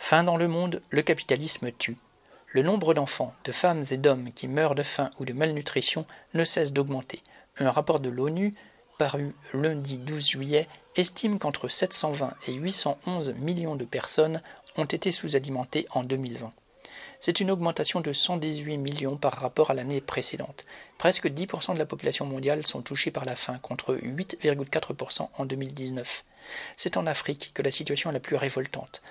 Faim dans le monde, le capitalisme tue. Le nombre d'enfants, de femmes et d'hommes qui meurent de faim ou de malnutrition ne cesse d'augmenter. Un rapport de l'ONU, paru lundi 12 juillet, estime qu'entre 720 et 811 millions de personnes ont été sous-alimentées en 2020. C'est une augmentation de 118 millions par rapport à l'année précédente. Presque 10% de la population mondiale sont touchés par la faim, contre 8,4% en 2019. C'est en Afrique que la situation est la plus révoltante.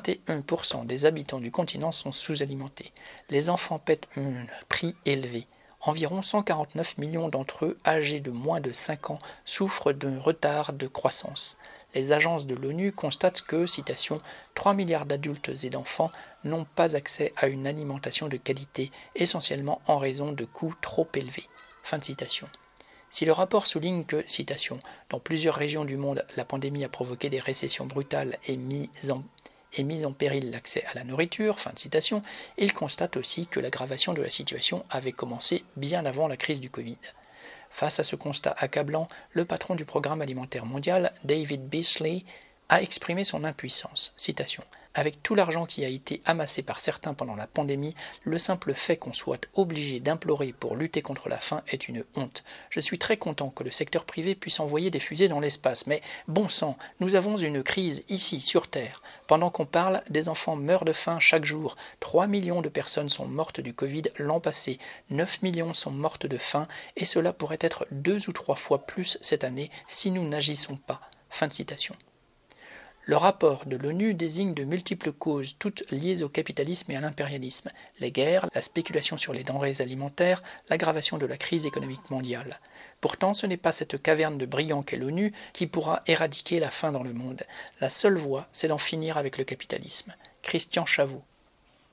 21% des habitants du continent sont sous-alimentés. Les enfants paient un prix élevé. Environ 149 millions d'entre eux, âgés de moins de 5 ans, souffrent d'un retard de croissance. Les agences de l'ONU constatent que, citation, 3 milliards d'adultes et d'enfants n'ont pas accès à une alimentation de qualité, essentiellement en raison de coûts trop élevés. Fin de citation. Si le rapport souligne que, citation, dans plusieurs régions du monde, la pandémie a provoqué des récessions brutales et mis en péril l'accès à la nourriture, fin de citation, il constate aussi que l'aggravation de la situation avait commencé bien avant la crise du Covid. Face à ce constat accablant, le patron du Programme alimentaire mondial, David Beasley, a exprimé son impuissance. Citation. Avec tout l'argent qui a été amassé par certains pendant la pandémie, le simple fait qu'on soit obligé d'implorer pour lutter contre la faim est une honte. Je suis très content que le secteur privé puisse envoyer des fusées dans l'espace, mais bon sang, nous avons une crise ici, sur Terre. Pendant qu'on parle, des enfants meurent de faim chaque jour. 3 millions de personnes sont mortes du Covid l'an passé, 9 millions sont mortes de faim, et cela pourrait être 2 ou 3 fois plus cette année si nous n'agissons pas. Fin de citation. Le rapport de l'ONU désigne de multiples causes, toutes liées au capitalisme et à l'impérialisme, les guerres, la spéculation sur les denrées alimentaires, l'aggravation de la crise économique mondiale. Pourtant, ce n'est pas cette caverne de brigands qu'est l'ONU qui pourra éradiquer la faim dans le monde. La seule voie, c'est d'en finir avec le capitalisme. Christian Chavaud.